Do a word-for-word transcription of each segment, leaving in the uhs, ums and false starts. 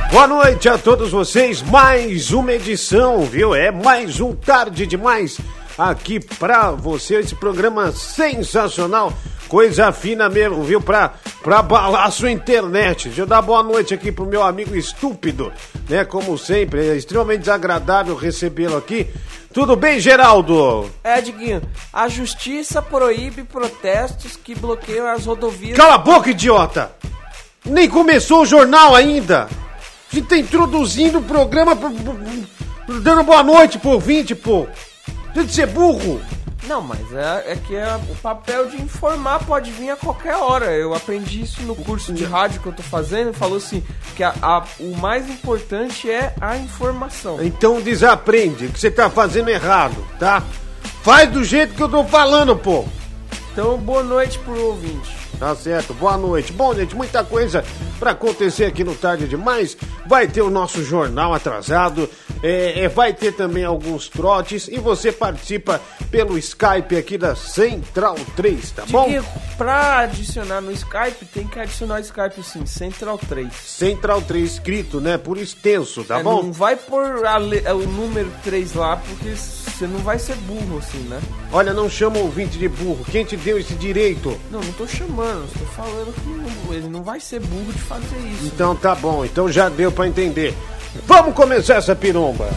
Boa noite a todos vocês, mais uma edição, viu? É mais um Tarde Demais aqui pra você, esse programa sensacional, coisa fina mesmo, viu? Pra, pra abalar a sua internet. Deixa eu dar boa noite aqui pro meu amigo estúpido, né? Como sempre, é extremamente desagradável recebê-lo aqui. Tudo bem, Geraldo? É, Diguinho, a justiça proíbe protestos que bloqueiam as rodovias... Cala a boca, idiota! Nem começou o jornal ainda! A gente tá introduzindo o programa, dando boa noite pro ouvinte, pô. Tem de ser burro. Não, mas é, é que é, o papel de informar pode vir a qualquer hora. Eu aprendi isso no curso de rádio que eu tô fazendo. Falou assim, que a, a, o mais importante é a informação. Então desaprende, que você tá fazendo errado, tá? Faz do jeito que eu tô falando, pô. Então, boa noite pro ouvinte. Tá certo, boa noite. Bom, gente, muita coisa pra acontecer aqui no Tarde Demais. Vai ter o nosso jornal atrasado, é, é, vai ter também alguns trotes e você participa pelo Skype aqui da Central três, tá bom? Diguinho, pra adicionar no Skype, tem que adicionar o Skype sim, Central três. Central três escrito, né, por extenso, tá é, bom? Não vai pôr a, o número três lá, porque você não vai ser burro assim, né? Olha, não chama o ouvinte de burro, quem te deu esse direito? Não, não tô chamando, estou falando que não, ele não vai ser burro de fazer isso. Então tá bom, então já deu pra entender. Vamos começar essa piromba.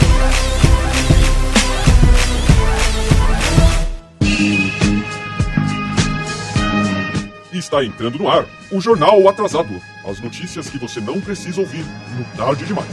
Está entrando no ar o Jornal Atrasado. As notícias que você não precisa ouvir no Tarde Demais.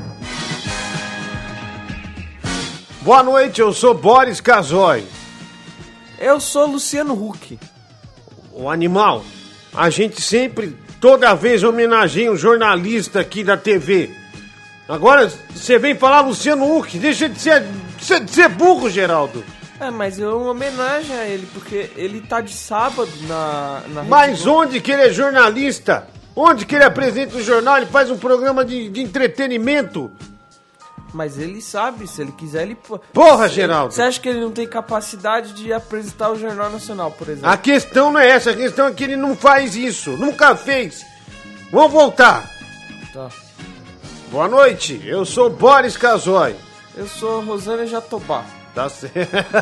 Boa noite, eu sou Boris Casoy. Eu sou Luciano Huck. O animal, a gente sempre, toda vez homenageia um jornalista aqui da T V. Agora você vem falar Luciano Huck, deixa de ser, de ser burro, Geraldo. É, mas é uma homenagem a ele, porque ele tá de sábado na... na mas onde que ele é jornalista? Onde que ele apresenta o jornal? Ele faz um programa de, de entretenimento. Mas ele sabe, se ele quiser, ele... Porra, Geraldo! Você acha que ele não tem capacidade de apresentar o Jornal Nacional, por exemplo? A questão não é essa, a questão é que ele não faz isso, nunca fez. Vamos voltar. Tá. Boa noite, eu sou Boris Casoy. Eu sou Rosânia Jatobá. Tá certo.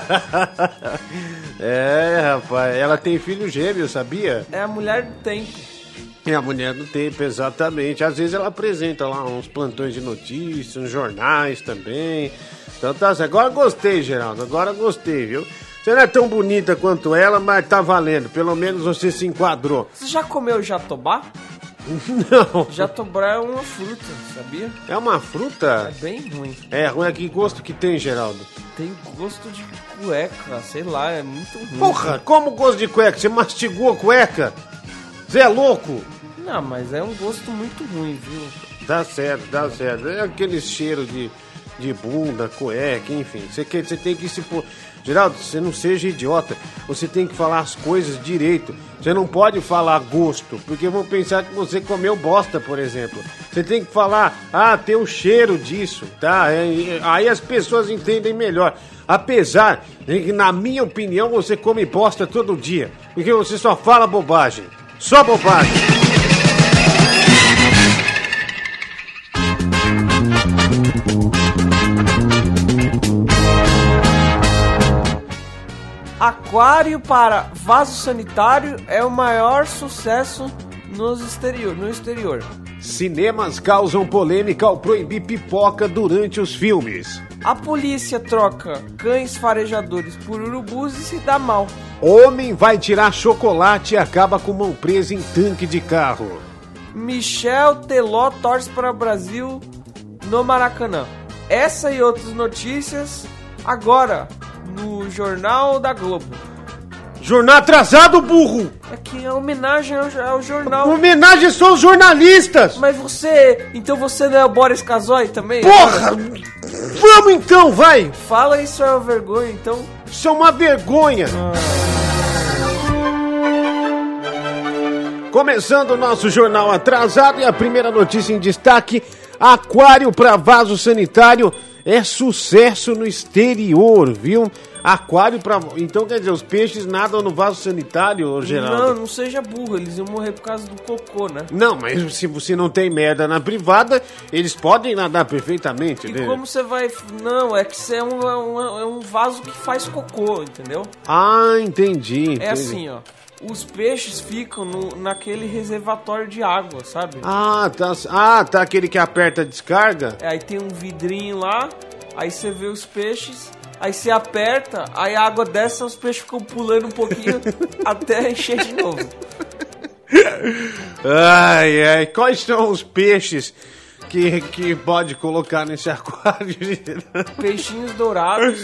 É, rapaz, ela tem filho gêmeo, sabia? É a mulher do tempo. É a mulher do tempo, exatamente. Às vezes ela apresenta lá uns plantões de notícias, uns jornais também. Então tá certo. Agora gostei, Geraldo, agora gostei, viu? Você não é tão bonita quanto ela, mas tá valendo. Pelo menos você se enquadrou. Você já comeu jatobá? Não. Jatobá é uma fruta, sabia? É uma fruta? É bem ruim. É ruim, é que gosto que tem, Geraldo? Tem gosto de cueca, sei lá, é muito ruim. Porra, como gosto de cueca? Você mastigou a cueca? Você é louco? Não, mas é um gosto muito ruim, viu? Dá certo, dá certo. É aquele cheiro de, de bunda, cueca, enfim. Você, quer, você tem que se pôr... Geraldo, você não seja idiota. Você tem que falar as coisas direito. Você não pode falar gosto, porque vão pensar que você comeu bosta, por exemplo. Você tem que falar, ah, tem o cheiro disso, tá? É, aí as pessoas entendem melhor. Apesar de que, na minha opinião, você come bosta todo dia. Porque você só fala bobagem. Só bobagem. Aquário para vaso sanitário é o maior sucesso nos exterior, no exterior. Cinemas causam polêmica ao proibir pipoca durante os filmes. A polícia troca cães farejadores por urubus e se dá mal. Homem vai tirar chocolate e acaba com mão presa em tanque de carro. Michel Teló torce para o Brasil no Maracanã. Essa e outras notícias agora no Jornal da Globo. Jornal atrasado, burro! É que é homenagem ao, ao jornal. Homenagem são os jornalistas! Mas você... Então você não é o Boris Casoy também? Porra! Vamos então, vai! Fala isso é uma vergonha, então. Isso é uma vergonha! Ah. Começando o nosso jornal atrasado e a primeira notícia em destaque: aquário para vaso sanitário é sucesso no exterior, viu? aquário pra... Então, quer dizer, os peixes nadam no vaso sanitário, Geraldo? Não, não seja burro, eles iam morrer por causa do cocô, né? Não, mas se você não tem merda na privada, eles podem nadar perfeitamente, E né? como você vai... Não, é que isso é um, é um, é um vaso que faz cocô, entendeu? Ah, entendi, entendi. É assim, ó. Os peixes ficam no, naquele reservatório de água, sabe? Ah, tá, ah, tá aquele que aperta a descarga? É, aí tem um vidrinho lá, aí você vê os peixes, aí você aperta, aí a água desce, os peixes ficam pulando um pouquinho até encher de novo. Ai, ai, quais são os peixes que, que pode colocar nesse aquário? Peixinhos dourados.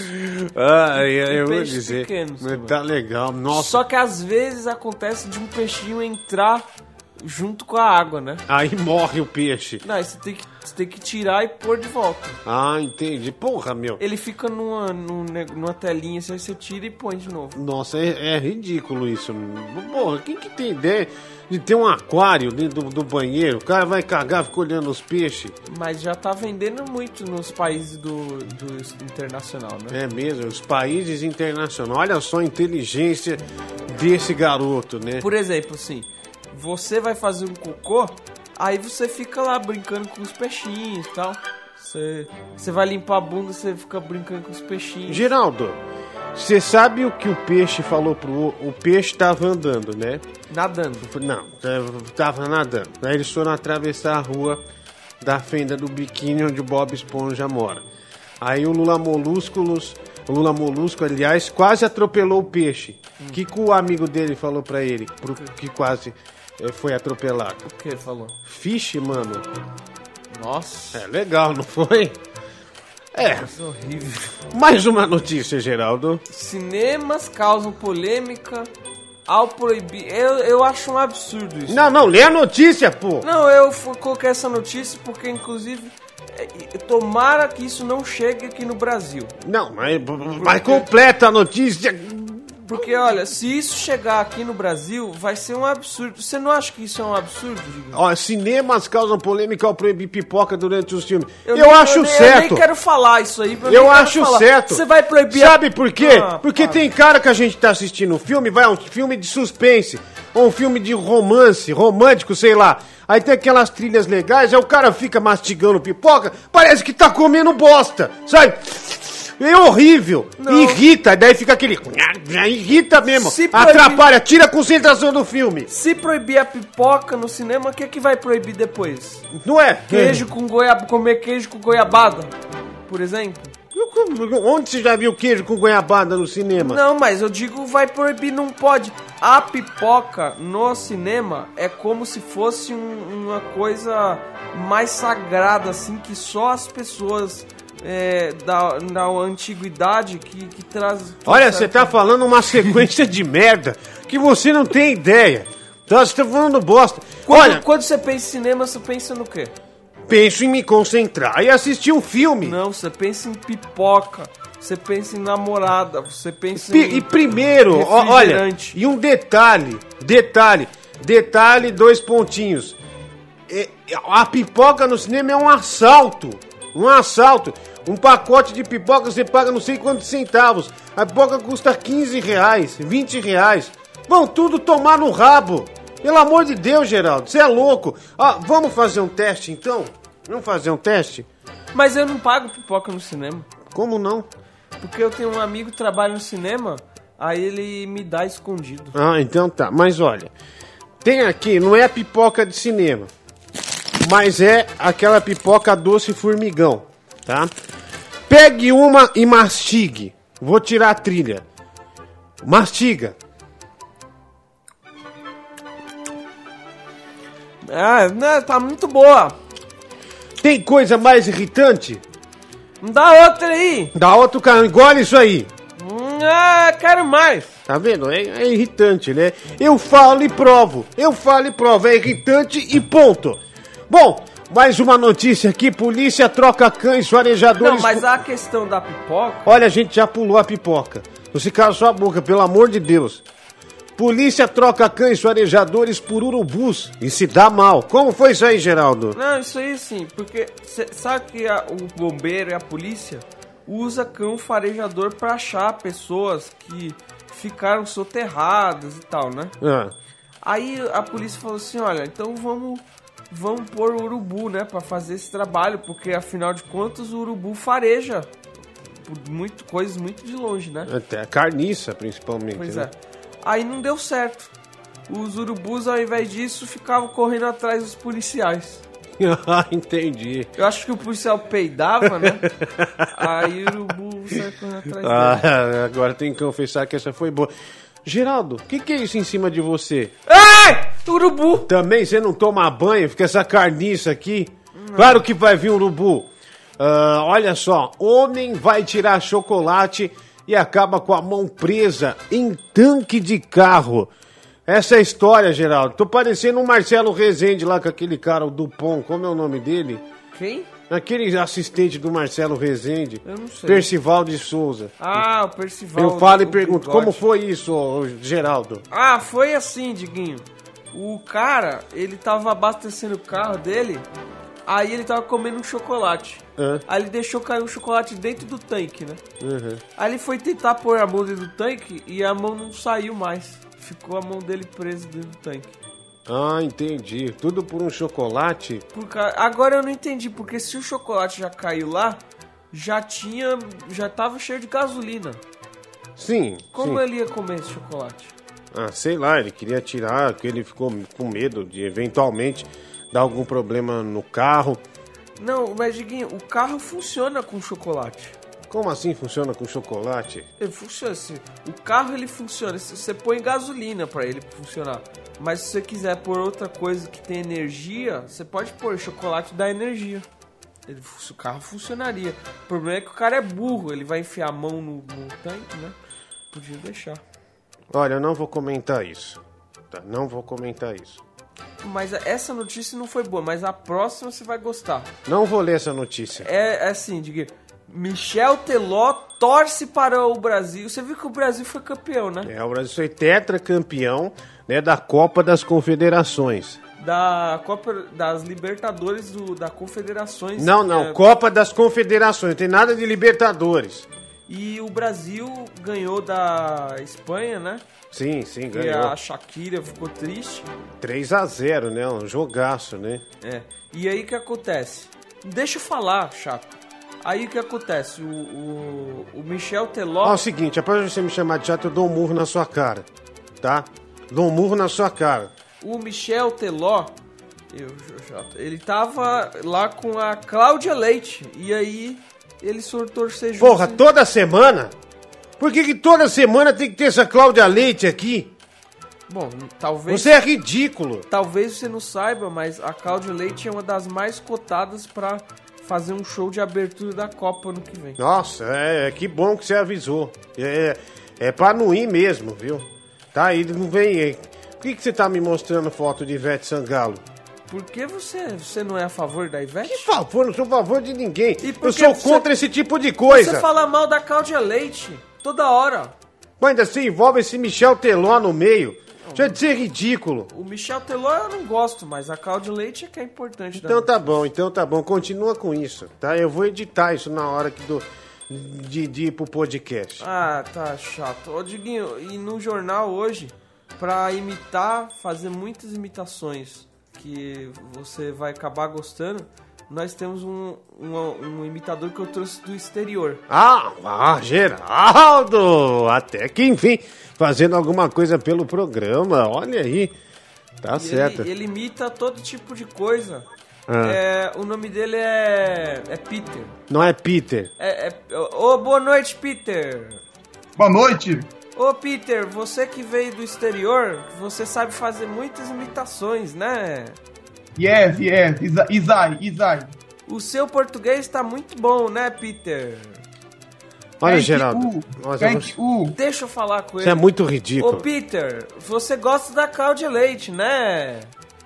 Ai, ai, e eu vou peixes dizer. pequenos Mas também. tá legal, nossa. Só que às vezes acontece de um peixinho entrar junto com a água, né? Aí morre o peixe. Não, aí você tem que, você tem que tirar e pôr de volta. Ah, entendi. Porra, meu. Ele fica numa, numa, numa telinha, assim, aí você tira e põe de novo. Nossa, é, é ridículo isso. Porra, quem que tem ideia de ter um aquário dentro do, do banheiro? O cara vai cagar, fica olhando os peixes. Mas já tá vendendo muito nos países do, do internacional, né? É mesmo, os países internacionais. Olha só a inteligência desse garoto, né? Por exemplo, assim, você vai fazer um cocô, aí você fica lá brincando com os peixinhos e tal. Você, você vai limpar a bunda, você fica brincando com os peixinhos. Geraldo, você sabe o que o peixe falou pro... O peixe tava andando, né? Nadando. Não, tava nadando. Aí eles foram atravessar a rua da fenda do biquíni onde o Bob Esponja mora. Aí o Lula Molúsculos, o Lula Molusco, aliás, quase atropelou o peixe. O hum. que, que o amigo dele falou pra ele? Pro, que quase eh, foi atropelado. O que ele falou? Fish, mano. Nossa. É legal, não foi? É. Nossa, horrível. Mais uma notícia, Geraldo. Cinemas causam polêmica ao proibir. Eu, eu acho um absurdo isso. Não, não, lê a notícia, pô. Não, eu coloquei essa notícia porque, inclusive, tomara que isso não chegue aqui no Brasil. Não, mas, mas completa a notícia. Porque, olha, se isso chegar aqui no Brasil, vai ser um absurdo. Você não acha que isso é um absurdo, Giga? Ó, cinemas causam polêmica ao proibir pipoca durante os filmes. Eu, Eu nem- acho eu nem- certo. Eu nem quero falar isso aí. Eu nem quero acho falar. certo. Você vai proibir... Sabe por quê? Ah, Porque para. tem cara que a gente tá assistindo um filme, vai um filme de suspense, ou um filme de romance, romântico, sei lá. Aí tem aquelas trilhas legais, aí o cara fica mastigando pipoca, parece que tá comendo bosta, sabe? É horrível, Não. irrita, daí fica aquele... Irrita mesmo, Se proibir- atrapalha, tira a concentração do filme. Se proibir a pipoca no cinema, o que, é que vai proibir depois? Não é? Queijo com goiaba... Comer queijo com goiabada, por exemplo? Onde você já viu queijo com goiabada no cinema? Não, mas eu digo vai proibir, não pode. A pipoca no cinema é como se fosse um- uma coisa mais sagrada, assim, que só as pessoas é, da, da antiguidade que, que traz... que Olha, traz- você tá falando uma sequência de merda que você não tem ideia. Então, você tá falando bosta. Quando, Olha, quando você pensa em cinema, você pensa no quê? penso em me concentrar e assistir um filme. Não, você pensa em pipoca, você pensa em namorada, você pensa Pi- em... E primeiro, ó, olha, refrigerante. e um detalhe, detalhe, detalhe, dois pontinhos. É, a pipoca no cinema é um assalto, um assalto. Um pacote de pipoca você paga não sei quantos centavos. A pipoca custa quinze reais, vinte reais. Vão tudo tomar no rabo. Pelo amor de Deus, Geraldo, você é louco. Ó, vamos fazer um teste então? Vamos fazer um teste? Mas eu não pago pipoca no cinema. Como não? Porque eu tenho um amigo que trabalha no cinema, aí ele me dá escondido. Ah, então tá. Mas olha, tem aqui, não é a pipoca de cinema, mas é aquela pipoca doce formigão, tá? Pegue uma e mastigue. Vou tirar a trilha. Mastiga. Ah, né, tá muito boa. Tem coisa mais irritante? Me dá outra aí. Dá outro cara, engole isso aí. Hum, ah, quero mais. Tá vendo? É, é irritante, né? Eu falo e provo. Eu falo e provo. É irritante e ponto. Bom, mais uma notícia aqui. Polícia troca cães farejadores... Não, mas a questão da pipoca... Olha, a gente já pulou a pipoca. Você cala sua boca, pelo amor de Deus. Polícia troca cães farejadores por urubus e se dá mal. Como foi isso aí, Geraldo? Não, isso aí sim, porque cê, sabe que a- o bombeiro e a polícia usa cão farejador pra achar pessoas que ficaram soterradas e tal, né? Ah. Aí a polícia falou assim, olha, então vamos, vamos pôr o urubu, né, pra fazer esse trabalho, porque afinal de contas o urubu fareja por muito, coisas muito de longe, né? Até a carniça, principalmente. Pois né? é. Aí não deu certo. Os urubus, ao invés disso, ficavam correndo atrás dos policiais. Ah, entendi. Eu acho que o policial peidava, né? Aí o urubu saiu correndo atrás dele. Ah, agora tem que confessar que essa foi boa. Geraldo, o que, que é isso em cima de você? Ai! Urubu! Também você não toma banho, fica essa carniça aqui? Não. Claro que vai vir um urubu. Uh, olha só, homem vai tirar chocolate e acaba com a mão presa em tanque de carro. Essa é a história, Geraldo. Tô parecendo um Marcelo Rezende lá com aquele cara, o Dupont. Como é o nome dele? Quem? Aquele assistente do Marcelo Rezende. Eu não sei. Percival de Souza. Ah, o Percival. Eu falo e o pergunto, bigode. como foi isso, ô, Geraldo? Ah, foi assim, Diguinho. O cara, ele tava abastecendo o carro dele, aí ele tava comendo um chocolate. Hã? Aí ele deixou cair um chocolate dentro do tanque, né? Uhum. Aí ele foi tentar pôr a mão dentro do tanque e a mão não saiu mais. Ficou a mão dele presa dentro do tanque. Ah, entendi. Tudo por um chocolate? Por ca... Agora eu não entendi, porque se o chocolate já caiu lá, já tinha. Já tava cheio de gasolina. Sim. Como sim. ele ia comer esse chocolate? Ah, sei lá, ele queria tirar, porque ele ficou com medo de eventualmente dar algum problema no carro. Não, mas Diguinho, o carro funciona com chocolate. Como assim funciona com chocolate? Ele funciona assim. O carro ele funciona. Você põe gasolina pra ele funcionar. Mas se você quiser pôr outra coisa que tem energia, você pode pôr chocolate dá energia. Ele, o carro funcionaria. O problema é que o cara é burro. Ele vai enfiar a mão no, no tanque, né? Podia deixar. Olha, eu não vou comentar isso. Tá? Não vou comentar isso. Mas essa notícia não foi boa. Mas a próxima você vai gostar. Não vou ler essa notícia. É, é assim, Diguinho. Michel Teló torce para o Brasil. Você viu que o Brasil foi campeão, né? É, o Brasil foi tetracampeão, né, da Copa das Confederações. Da Copa das Libertadores do, da Confederações. Não, não, é... Copa das Confederações, não tem nada de Libertadores. E o Brasil ganhou da Espanha, né? Sim, sim, E ganhou. a Shakira ficou triste. três a zero, né, um jogaço, né? É. E aí o que acontece? Deixa eu falar, chato. Aí o que acontece? O, o, o Michel Teló... Ó, é o seguinte, após você me chamar de chato, eu dou um murro na sua cara, tá? Dou um murro na sua cara. O Michel Teló, eu, chato, ele tava lá com a Cláudia Leite. E aí ele sortou-se junto. Porra, toda semana? Por que que toda semana tem que ter essa Cláudia Leite aqui? Bom, talvez... Você é ridículo. Talvez você não saiba, mas a Cláudia Leite é uma das mais cotadas pra fazer um show de abertura da Copa ano que vem. Nossa, é, que bom que você avisou. É, é pra não ir mesmo, viu? Tá aí, não vem aí. Por que que você tá me mostrando foto de Ivete Sangalo? Por que você, você não é a favor da Ivete? Que favor, não sou a favor de ninguém. E por Eu que sou você- contra esse tipo de coisa. Você fala mal da Cláudia Leite toda hora. Mas ainda se envolve esse Michel Teló no meio. Isso é de ser ridículo. O Michel Teló eu não gosto, mas a Cláudia Leite é que é importante. Então da... tá bom, então tá bom. Continua com isso, tá? Eu vou editar isso na hora que do, de, de ir pro podcast. Ah, tá chato. Ô, Diguinho, e no jornal hoje, pra imitar, fazer muitas imitações que você vai acabar gostando, nós temos um, um, um imitador que eu trouxe do exterior. Ah, ah, Geraldo! Até que enfim, fazendo alguma coisa pelo programa, olha aí. Tá E certo. Ele, ele imita todo tipo de coisa. Ah. É, o nome dele é, é Peter. Não é Peter. É, é, ô, boa noite, Peter. Boa noite. Ô, Peter, você que veio do exterior, você sabe fazer muitas imitações, né? Yes, yes, Isa- Isai, Isai. O seu português tá muito bom, né, Peter? Olha, Thank Geraldo. you, Nossa, thank você, you. Deixa eu falar com ele. você é muito Ô, ridículo. Peter, você gosta da Cláudia Leite, né?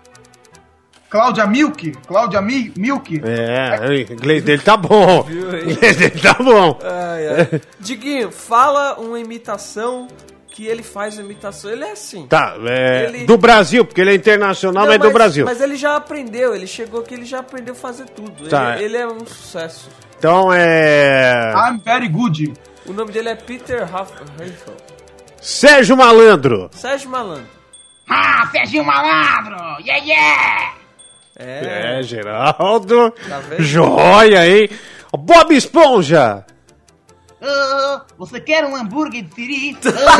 Cláudia Milk, Cláudia Mi- Milk. É, o inglês dele tá bom. Viu O aí? inglês dele tá bom. Ai, ai. Diguinho, fala uma imitação que ele faz a imitação. Ele é assim. Tá, é Ele- do Brasil, porque ele é internacional, Não, mas é do Brasil. Mas ele já aprendeu, ele chegou aqui, ele já aprendeu a fazer tudo. Tá. Ele, ele é um sucesso. Então é... I'm very good. O nome dele é Peter Raffel. Sérgio Malandro. Sérgio Malandro. Ah, Serginho Malandro! Yeah, yeah! É. É, Geraldo. Tá vendo? Joia, hein? Bob Esponja. Ah, você quer um hambúrguer de siri?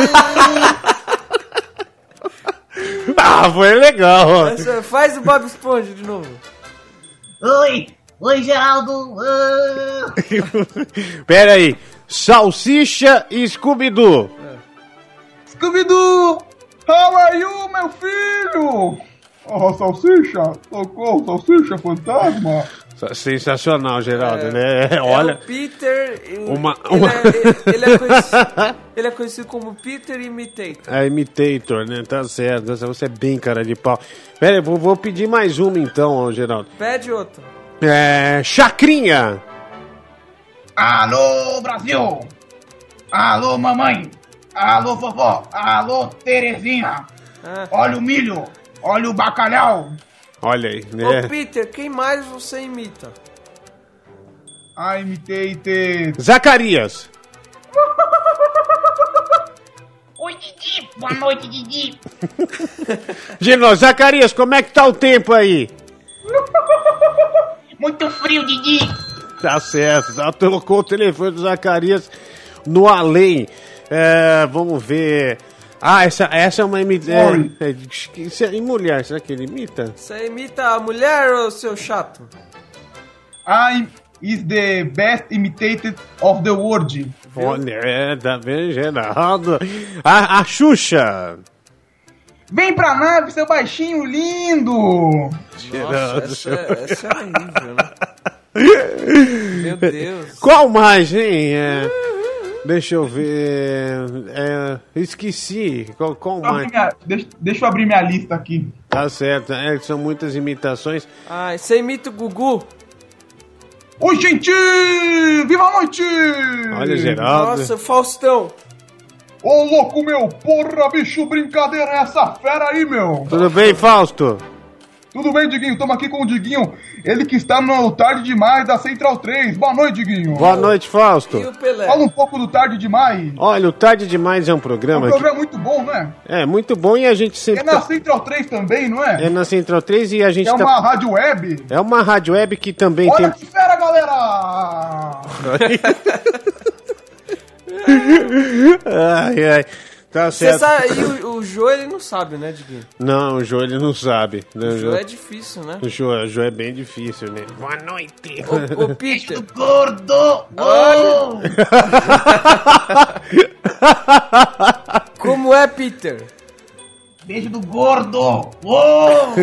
Ah, foi legal. Essa- Faz o Bob Esponja de novo. Oi! Oi, Geraldo! Ah. Pera aí. Salsicha e Scooby-Doo. Scooby-Doo! How are you, meu filho? Oh, salsicha! Socorro, salsicha fantasma! Sensacional, Geraldo, É, né? É Olha, o Peter. e- Uma- ele, uma- É, ele- ele é conhecido, ele é conhecido como Peter Imitator. é imitator, né? Tá certo. Você é bem cara de pau. Pera aí, vou, vou pedir mais uma então, ó, Geraldo. Pede outro. É... Chacrinha. Alô, Brasil! Alô, mamãe! Alô, vovó! Alô, Terezinha! Ah. Olha o milho! Olha o bacalhau! Olha aí, Ô né? Peter, quem mais você imita? I imitated... Zacarias. Oi, Didi. Boa noite, Didi. Gino, Zacarias, como é que tá o tempo aí? Muito frio, Didi. Tá certo, já colocou o telefone do Zacarias no além. É, vamos ver. Ah, essa, essa é uma imitação. É, é, e mulher, será que ele imita? Você imita a mulher ou seu chato? I is the best imitated of the world. Olha, é, tá bem, Geraldo. A, a Xuxa. Vem pra nave, seu baixinho lindo! Geraldo. Nossa, essa, é- essa é horrível, né? Meu Deus. Qual mais, hein? É, deixa eu ver. É, esqueci. Qual, qual Deixa eu mais? abrir minha- deixa, deixa eu abrir minha lista aqui. Tá certo, é, são muitas imitações. Ah, você imita o Gugu? Oi, gente! Viva a noite! Olha, Geraldo. Nossa, Faustão. Ô, louco, meu! Porra, bicho, brincadeira é essa fera aí, meu! Tudo bem, Fausto? Tudo bem, Diguinho? Estamos aqui com o Diguinho, ele que está no Tarde Demais da Central três. Boa noite, Diguinho! Boa noite, Fausto. E o Pelé? Fala um pouco do Tarde Demais. Olha, o Tarde Demais é um É um programa que programa muito bom, né? é muito bom e a gente É sempre na tá- Central três também, não é? é na Central três e a gente É tá- uma rádio web. é uma rádio web que também Olha tem que fera, galera! ai, ai. Tá Você certo. sabe, e o, o Jô, ele não sabe, né, Diguinho? Não, o Jô ele não sabe. Né? O O Jô Jô, é difícil, né? o Jô, o Jô é bem difícil, né? Boa noite. Ô, ô Peter, Gordo. Olha. como é, Peter? Beijo do gordo. Uou.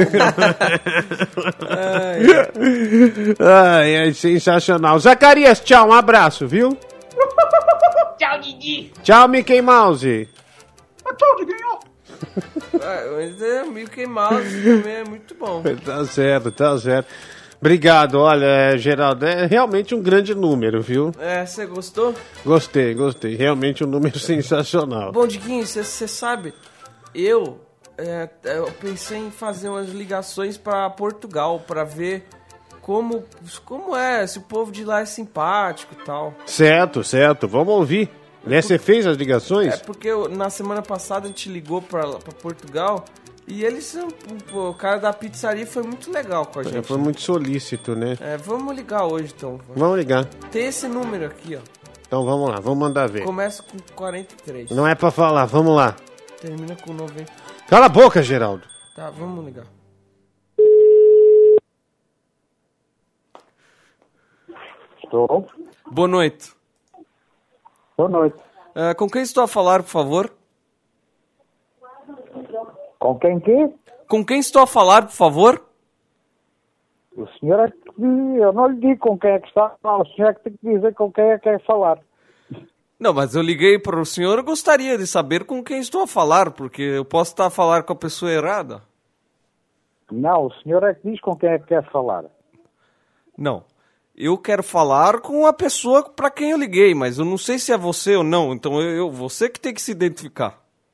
Ai, é sensacional. Zacarias, tchau, um abraço, viu? Tchau, Didi. Tchau, Mickey Mouse. Tchau, Diguinho! Ah, mas é, o Mickey Mouse também é muito bom. Tá certo, tá certo. Obrigado, olha, é, Geraldo, é realmente um grande número, viu? É, você gostou? Gostei, gostei. Realmente um número sensacional. Bom, Diguinho, você sabe, eu, é, eu pensei em fazer umas ligações pra Portugal, pra ver como, como é, se o povo de lá é simpático e tal. Certo, certo. Vamos ouvir. Né, você fez as ligações? É porque eu- na semana passada a gente ligou pra, pra Portugal e eles, são- pô, o cara da pizzaria foi muito legal com a gente. Foi muito solícito, né? É, vamos ligar hoje então. Vamos ligar. Tem esse número aqui, ó. Então vamos lá, vamos mandar ver. Começa com quarenta e três. Não é pra falar, vamos lá. Termina com noventa. Cala a boca, Geraldo. Tá, vamos ligar. Estou. Boa noite. Boa noite. Ah, com quem estou a falar, por favor? Com quem que? Com quem estou a falar, por favor? O senhor é que... Eu não lhe digo com quem é que está. Não, o senhor é que tem que dizer com quem é que quer falar. Não, mas eu liguei para o senhor, eu gostaria de saber com quem estou a falar, porque eu posso estar a falar com a pessoa errada. Não, o senhor é que diz com quem é que quer falar. Não. Eu quero falar com a pessoa para quem eu liguei, mas eu não sei se é você ou não, então eu, eu- você que tem que se identificar.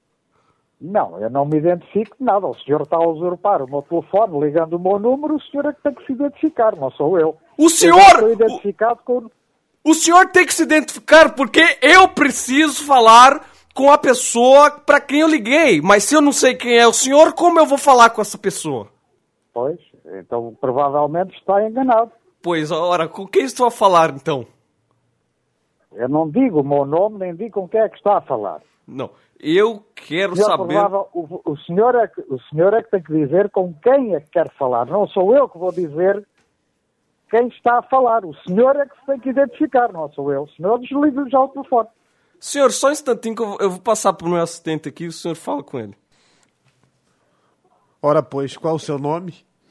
Não, eu não me identifico de nada. O senhor está a usurpar o meu telefone, ligando o meu número, o senhor é que tem que se identificar, não sou eu. O senhor... Eu estou identificado com... O senhor tem que se identificar porque eu preciso falar com a pessoa para quem eu liguei. Mas se eu não sei quem é o senhor, como eu vou falar com essa pessoa? Pois, então provavelmente está enganado. Pois, ora, com quem estou a falar então? Eu não digo o meu nome, nem digo com quem é que está a falar. Não, eu quero Senhor, saber... provável, o, o, senhor é que, o senhor é que tem que dizer com quem é que quer falar. Não sou eu que vou dizer quem está a falar. O senhor é que se tem que identificar, não sou eu. O senhor desliga já o telefone. Senhor, só um instantinho que eu vou, eu vou passar para o meu assistente aqui e o senhor fala com ele. Ora, pois, qual o seu nome?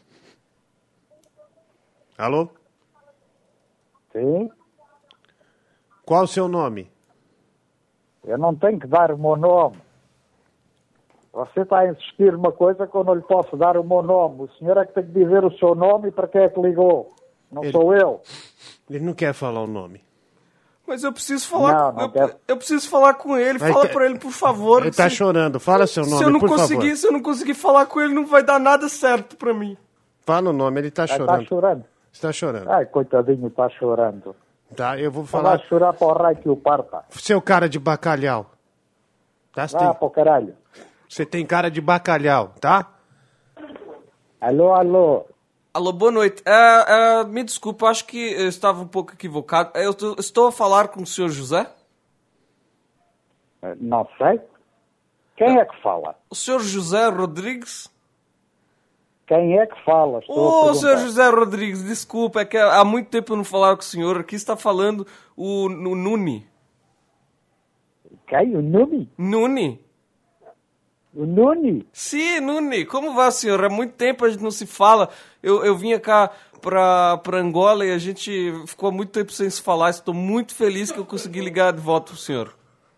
Alô? Sim? Qual o seu nome? Eu não tenho que dar o meu nome. Você está a insistir numa coisa que eu não lhe posso dar o meu nome. O senhor é que tem que dizer o seu nome e para quem é que ligou. Não Ele... sou eu. Ele não quer falar o nome. Mas eu preciso falar Não, com não eu, quero. eu preciso falar com ele. Vai Fala ter- para ele, por favor. Ele tá se, chorando. Fala seu nome, se eu não por conseguir, favor. se eu não conseguir falar com ele, não vai dar nada certo para mim. Fala o nome, ele tá Ah, está chorando. chorando. Está chorando. Ai, coitadinho, está chorando. Tá, eu vou Falar... falar. Vai chorar para o raio que o parta. Seu cara de bacalhau. Tá? Você Vá tem, para o caralho. você tem cara de bacalhau, tá? Alô, alô. Alô, boa noite. É, é, me desculpa, acho que eu estava um pouco equivocado. Eu tô- estou a falar com o senhor José? Eh, Não sei. Quem é que fala? O senhor José Rodrigues? Quem é que fala? Estou a Ô, perguntar. senhor José Rodrigues, desculpa, é que há muito tempo eu não falava com o senhor. Aqui está falando o, o Nuni. Quem? O Nuni? Nuni? O Nuni? Sim, Nuni, como vai, senhor? Há muito tempo a gente não se fala. Eu, eu vinha cá pra, pra Angola e a gente ficou há muito tempo sem se falar. Estou muito feliz que eu consegui ligar de volta pro senhor.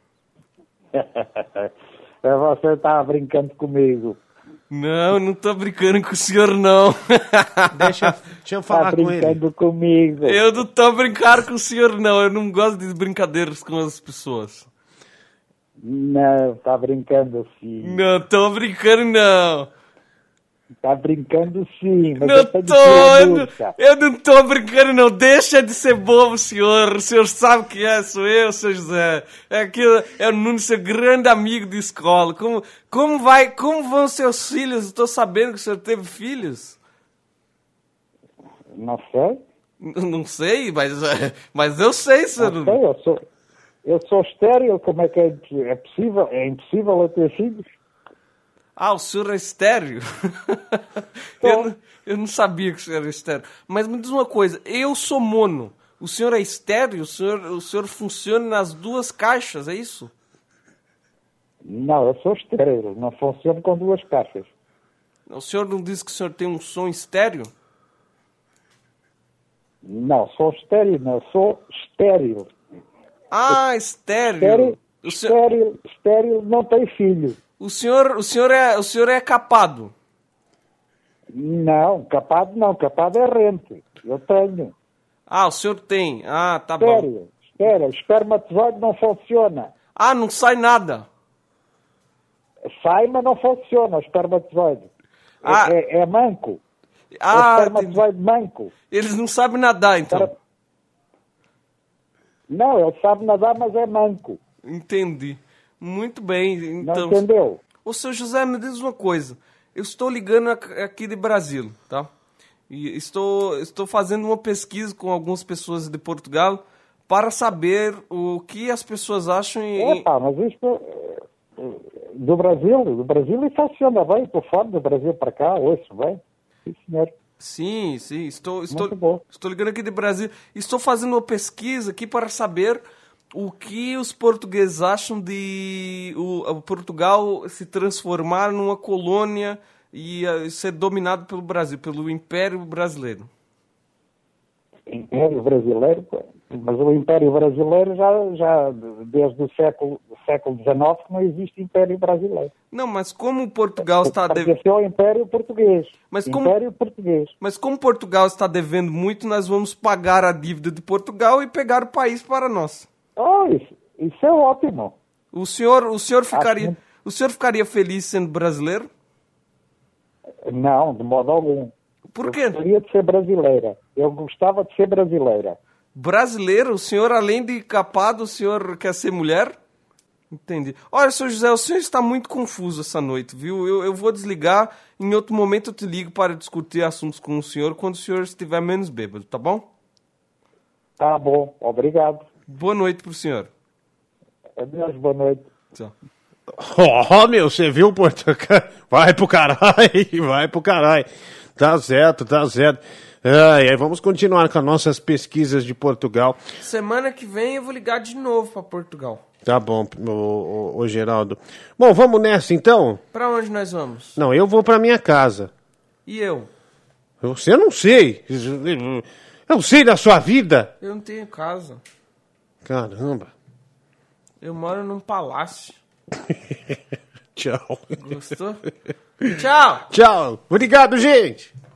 Você está brincando comigo. Não, não tô brincando com o senhor, não. Deixa, deixa eu Está falar com ele. brincando comigo. Eu não tô brincando com o senhor, não. Eu não gosto de brincadeiras com as pessoas. Não, está brincando sim. Não tô brincando, não. Está brincando sim, mas Não eu tenho tô, que ter eu, não- música. eu não tô brincando, não. Deixa de ser bobo, senhor. O senhor sabe quem é, sou eu, seu José. É aquilo, é o Nuno, seu grande amigo de escola. Como, como vai, como vão seus filhos? Estou sabendo que o senhor teve filhos. Não sei. N- Não sei, mas, é, mas eu sei, senhor Não Nuno. sei, eu sou, eu sou estéril, como é que é, é possível? É impossível eu ter filhos? Ah, o senhor é estéreo? eu, não, eu não sabia que o senhor era estéreo. Mas me diz uma coisa, eu sou mono. O senhor é estéreo? O senhor, o senhor funciona nas duas caixas, é isso? Não, eu sou estéril, não funciono com duas caixas. O senhor não disse que o senhor tem um som estéreo? Não, sou estéril, não, sou estéril. Ah, estéreo. Estéril, O senhor, estéril, estéril não tem filho. o senhor, o senhor é, o senhor é capado. Não, capado não, capado é rente. Eu tenho. Ah, o senhor tem. Ah, tá bom. Estéril, estéril, espermatozoide não funciona. Ah, não sai nada. Sai, mas não funciona o espermatozoide. É- Ah. É, é manco. é Ah, espermatozoide manco. eles não sabem nadar, então. Para- Não, ele sabe nadar, mas é manco. Entendi. Muito bem, Não então. entendeu? Ô, seu José, me diz uma coisa. Eu estou ligando ac- aqui de Brasília, tá? E estou, estou fazendo uma pesquisa com algumas pessoas de Portugal para saber o que as pessoas acham em... Epá, mas isto eh, do Brasil, do Brasil e funciona bem, estou fora do Brasil para cá, ouço bem. Sim, senhor. Sim, sim, estou, estou, Muito bom. estou ligando aqui de Brasília. Estou fazendo uma pesquisa aqui para saber o que os portugueses acham de o, o Portugal se transformar numa colônia e eh, ser dominado pelo Brasil, pelo Império Brasileiro. Império Brasileiro, pô. Mas o Império Brasileiro já, já desde o século, século dezenove que não existe Império Brasileiro. Não, mas como Portugal está devendo... Pertenceu ao Império Português. Mas como- Império Português. Mas como Portugal está devendo muito, nós vamos pagar a dívida de Portugal e pegar o país para nós. Oh, isso, isso é ótimo. O senhor, o senhor ficaria, muito- o O senhor ficaria feliz sendo brasileiro? Não, de modo algum. Por Eu quê? gostaria de ser brasileira. Eu gostava de ser brasileira. Brasileiro? O senhor, além de capado, o senhor quer ser mulher? Entendi. Olha, senhor José, o senhor está muito confuso essa noite, viu? Eu, eu vou desligar. Em outro momento eu te ligo para discutir assuntos com o senhor quando o senhor estiver menos bêbado, tá bom? Tá bom, obrigado. Boa noite pro senhor. Adeus, boa noite. Tchau. Ó, oh, meu, você viu, Portugal? Vai pro caralho, vai pro caralho. Tá certo, tá certo. Ai, ai, vamos continuar com as nossas pesquisas de Portugal. Semana que vem eu vou ligar de novo para Portugal. Tá bom, ô, ô, ô, Geraldo. Bom, vamos nessa então? Pra onde nós vamos? Não, eu vou pra minha casa. E eu? Você não sei. Eu não sei da sua vida. Eu não tenho casa. Caramba. Eu moro num palácio. Tchau. Gostou? Tchau! Tchau. Obrigado, gente.